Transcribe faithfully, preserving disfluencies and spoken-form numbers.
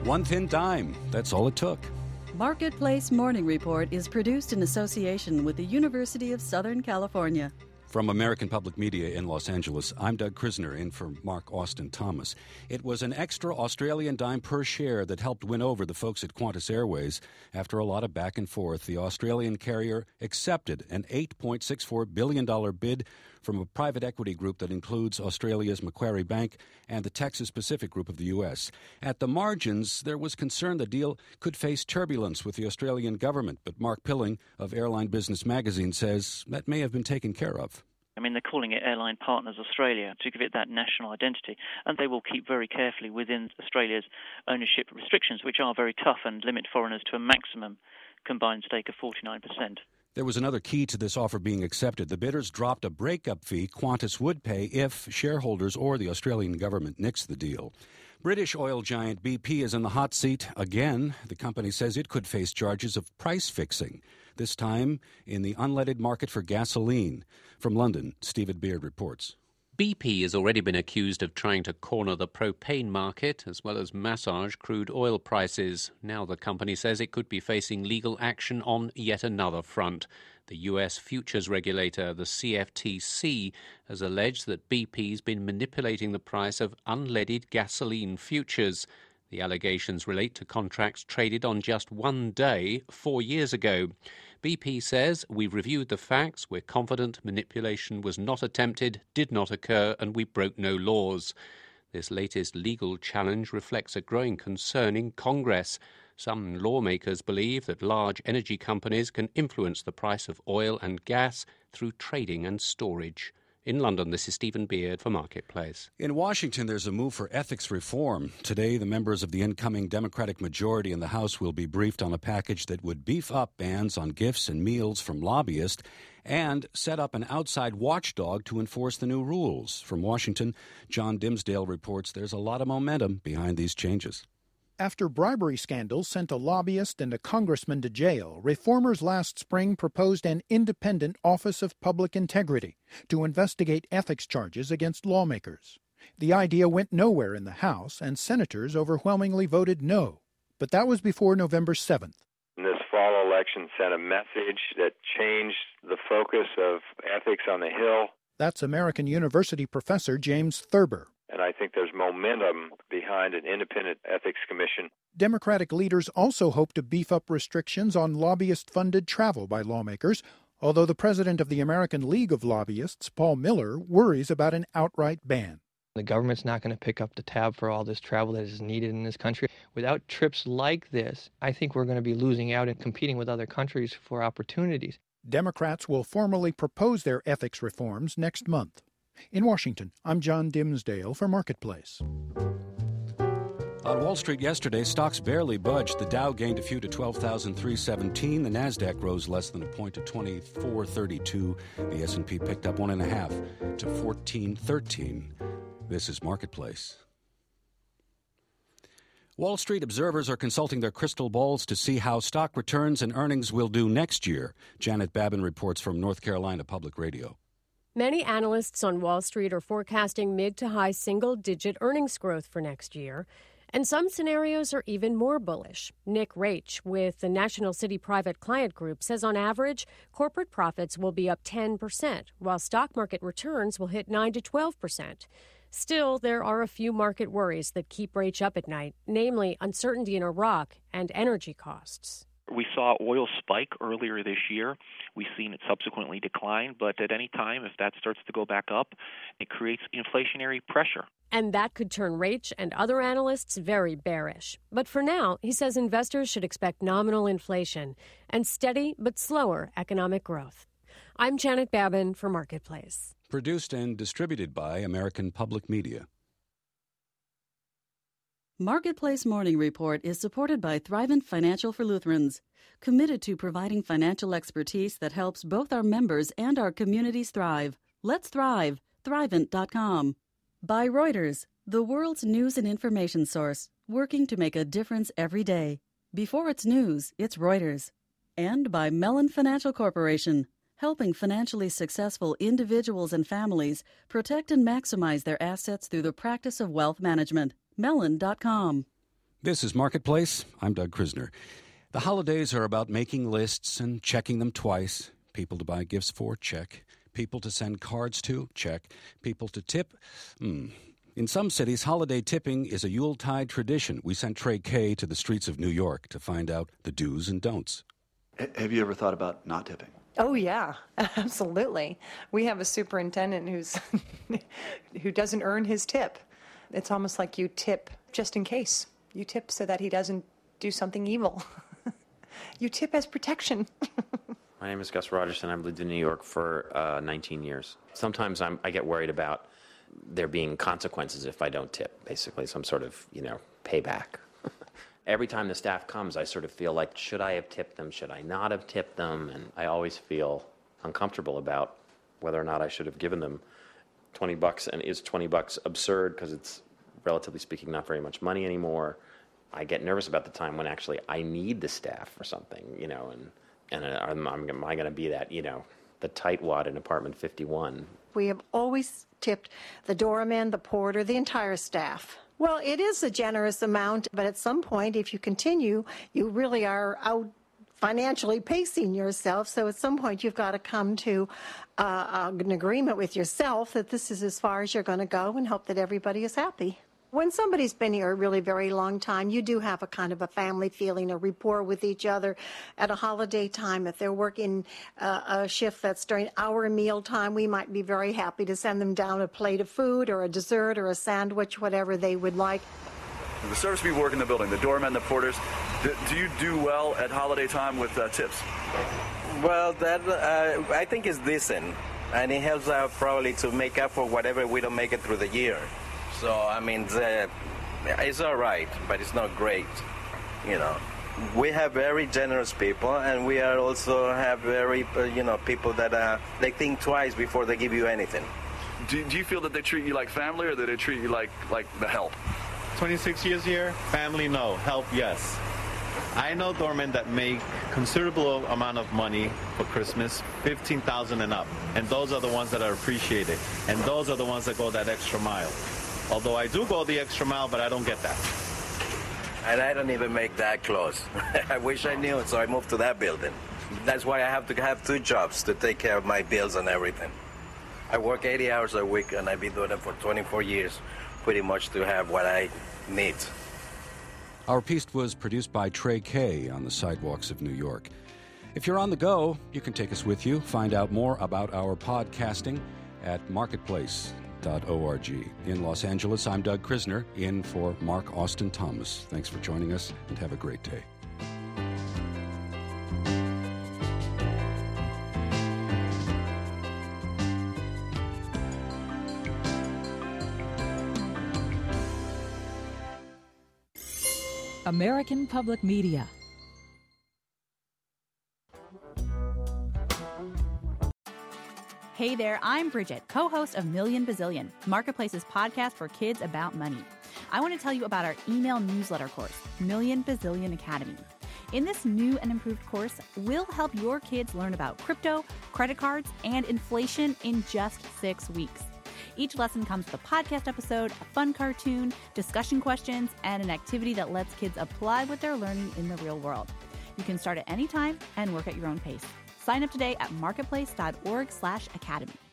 One thin dime, that's all it took. Marketplace Morning Report is produced in association with the University of Southern California. From American Public Media in Los Angeles, I'm Doug Krisner, in for Mark Austin Thomas. It was an extra Australian dime per share that helped win over the folks at Qantas Airways. After a lot of back and forth, the Australian carrier accepted an eight point six four billion dollars bid from a private equity group that includes Australia's Macquarie Bank and the Texas Pacific Group of the U S. At the margins, there was concern the deal could face turbulence with the Australian government, but Mark Pilling of Airline Business Magazine says that may have been taken care of. I mean, they're calling it Airline Partners Australia to give it that national identity, and they will keep very carefully within Australia's ownership restrictions, which are very tough and limit foreigners to a maximum combined stake of forty-nine percent. There was another key to this offer being accepted. The bidders dropped a breakup fee Qantas would pay if shareholders or the Australian government nixed the deal. British oil giant B P is in the hot seat again. The company says it could face charges of price fixing, this time in the unleaded market for gasoline. From London, Stephen Beard reports. B P has already been accused of trying to corner the propane market as well as massage crude oil prices. Now the company says it could be facing legal action on yet another front. The U S futures regulator, the C F T C, has alleged that B P's been manipulating the price of unleaded gasoline futures. The allegations relate to contracts traded on just one day four years ago. B P says, "We've reviewed the facts. We're confident manipulation was not attempted, did not occur, and we broke no laws." This latest legal challenge reflects a growing concern in Congress. Some lawmakers believe that large energy companies can influence the price of oil and gas through trading and storage. In London, this is Stephen Beard for Marketplace. In Washington, there's a move for ethics reform. Today, the members of the incoming Democratic majority in the House will be briefed on a package that would beef up bans on gifts and meals from lobbyists and set up an outside watchdog to enforce the new rules. From Washington, John Dimsdale reports there's a lot of momentum behind these changes. After bribery scandals sent a lobbyist and a congressman to jail, reformers last spring proposed an independent Office of Public Integrity to investigate ethics charges against lawmakers. The idea went nowhere in the House, and senators overwhelmingly voted no. But that was before November seventh. This fall election sent a message that changed the focus of ethics on the Hill. That's American University professor James Thurber. And I think there's momentum behind an independent ethics commission. Democratic leaders also hope to beef up restrictions on lobbyist-funded travel by lawmakers, although the president of the American League of Lobbyists, Paul Miller, worries about an outright ban. The government's not going to pick up the tab for all this travel that is needed in this country. Without trips like this, I think we're going to be losing out and competing with other countries for opportunities. Democrats will formally propose their ethics reforms next month. In Washington, I'm John Dimsdale for Marketplace. On Wall Street yesterday, stocks barely budged. The Dow gained a few to twelve thousand three hundred seventeen. The Nasdaq rose less than a point to twenty-four thirty-two. The S and P picked up one and a half to fourteen thirteen. This is Marketplace. Wall Street observers are consulting their crystal balls to see how stock returns and earnings will do next year. Janet Babin reports from North Carolina Public Radio. Many analysts on Wall Street are forecasting mid to high single-digit earnings growth for next year, and some scenarios are even more bullish. Nick Raich with the National City Private Client Group says on average, corporate profits will be up ten percent, while stock market returns will hit nine to twelve percent. Still, there are a few market worries that keep Raich up at night, namely uncertainty in Iraq and energy costs. We saw oil spike earlier this year. We've seen it subsequently decline, but at any time, if that starts to go back up, it creates inflationary pressure. And that could turn Raich and other analysts very bearish. But for now, he says investors should expect nominal inflation and steady but slower economic growth. I'm Janet Babin for Marketplace. Produced and distributed by American Public Media. Marketplace Morning Report is supported by Thrivent Financial for Lutherans, committed to providing financial expertise that helps both our members and our communities thrive. Let's thrive. Thrivent dot com. By Reuters, the world's news and information source, working to make a difference every day. Before it's news, it's Reuters. And by Mellon Financial Corporation, helping financially successful individuals and families protect and maximize their assets through the practice of wealth management. Mellon dot com. This is Marketplace. I'm Doug Krisner. The holidays are about making lists and checking them twice. People to buy gifts for, check. People to send cards to, check. People to tip, hmm. In some cities, holiday tipping is a Yuletide tradition. We sent Trey Kay to the streets of New York to find out the do's and don'ts. Have you ever thought about not tipping? Oh, yeah, absolutely. We have a superintendent who's who doesn't earn his tip. It's almost like you tip just in case. You tip so that he doesn't do something evil. You tip as protection. My name is Gus Rogerson. I've lived in New York for uh, nineteen years. Sometimes I'm, I get worried about there being consequences if I don't tip, basically, some sort of, you know, payback. Every time the staff comes, I sort of feel like, should I have tipped them? Should I not have tipped them? And I always feel uncomfortable about whether or not I should have given them twenty bucks. And is twenty bucks absurd because it's, relatively speaking, not very much money anymore? I get nervous about the time when actually I need the staff for something, you know, and, and am, am I going to be that, you know, the tightwad in apartment fifty-one? We have always tipped the doorman, the porter, the entire staff. Well, it is a generous amount, but at some point, if you continue, you really are out financially pacing yourself. So at some point, you've got to come to uh, an agreement with yourself that this is as far as you're going to go and hope that everybody is happy. When somebody's been here a really very long time, you do have a kind of a family feeling, a rapport with each other. At a holiday time, if they're working uh, a shift that's during our meal time, we might be very happy to send them down a plate of food or a dessert or a sandwich, whatever they would like. The service people work in the building, the doormen, the porters, do, do you do well at holiday time with uh, tips? Well, that uh, I think is decent, and it helps out probably to make up for whatever we don't make it through the year. So, I mean, the, it's all right, but it's not great, you know. We have very generous people, and we are also have very, uh, you know, people that uh, they think twice before they give you anything. Do, do you feel that they treat you like family, or that they treat you like, like the help? twenty-six years here, family, no. Help, yes. I know doormen that make considerable amount of money for Christmas, fifteen thousand dollars and up, and those are the ones that are appreciated, and those are the ones that go that extra mile. Although I do go the extra mile, but I don't get that. And I don't even make that close. I wish I knew, so I moved to that building. That's why I have to have two jobs to take care of my bills and everything. I work eighty hours a week, and I've been doing it for twenty-four years, pretty much to have what I need. Our piece was produced by Trey Kay on the sidewalks of New York. If you're on the go, you can take us with you. Find out more about our podcasting at marketplace dot org. In Los Angeles, I'm Doug Krisner, in for Mark Austin Thomas. Thanks for joining us, and have a great day. American Public Media. Hey there, I'm Bridget, co-host of Million Bazillion, Marketplace's podcast for kids about money. I want to tell you about our email newsletter course, Million Bazillion Academy. In this new and improved course, we'll help your kids learn about crypto, credit cards, and inflation in just six weeks. Each lesson comes with a podcast episode, a fun cartoon, discussion questions, and an activity that lets kids apply what they're learning in the real world. You can start at any time and work at your own pace. Sign up today at marketplace dot org slash academy.